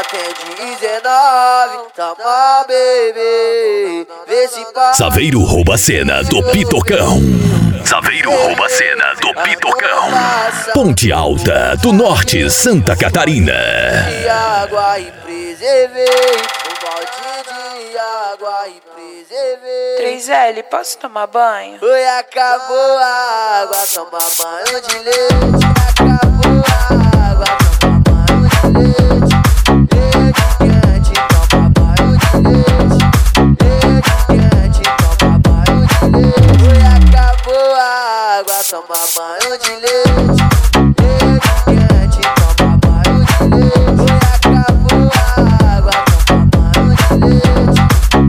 tem 19, toma bebê, vê se pode. Saveiro rouba a cena do Pitocão. Saveiro rouba a cena do Pitocão. Ponte Alta do Norte, Santa Catarina. De água e preservei, um balde de água e preservei. 3L, posso tomar banho? Foi, acabou a água, toma banho de leite. Acabou a água, toma banho de leite. Leite quente, toma banho de leite. Leite quente, toma banho de leite. Foi, acabou a água, toma banho de leite. Leite quente, toma banho de leite. Foi, acabou a água, toma banho de leite.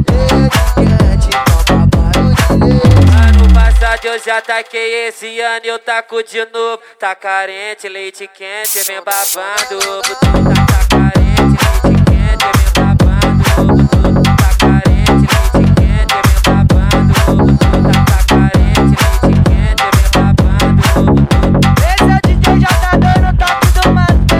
Leite quente, toma banho de leite. Ano passado eu já taquei, esse ano eu taco de novo. Tá carente, leite quente, vem babando. Butu tá carente, leite quente, vem babando. Butu tá carente, leite quente, vem babando. Butu tá carente, leite quente, vem babando. Esse é o DJ Jotador no toque do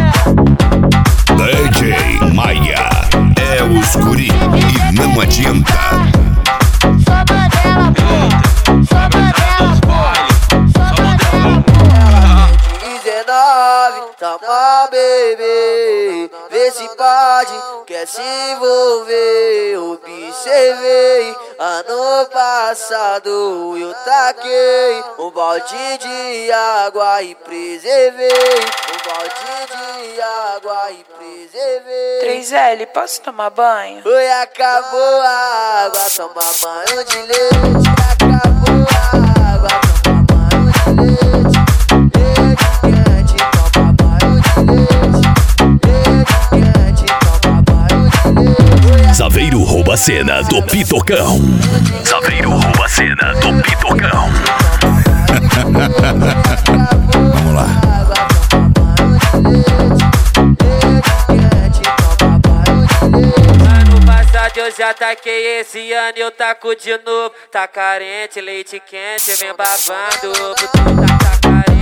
Mantela. DJ Maia é o escuri e não adianta. Só Mandela, pô. Só Mandela, pô. Só Mandela, pô. 19, toma bebê, vê se pode, quer se envolver. Observei, ano passado eu taquei um balde de água e preservei. Um balde de água e preservei. 3L, posso tomar banho? Foi, acabou a água, toma banho de leite. Acabou a água, toma banho de leite. Leite quente, toma banho de leite. Leite quente, toma banho de leite. Saveiro rouba a cena do Pitocão. Saveiro rouba a cena do Pitocão. Vamos lá. Ano passado eu já taquei, esse ano eu taco de novo. Tá carente, leite quente, vem babando. Butu tá carente.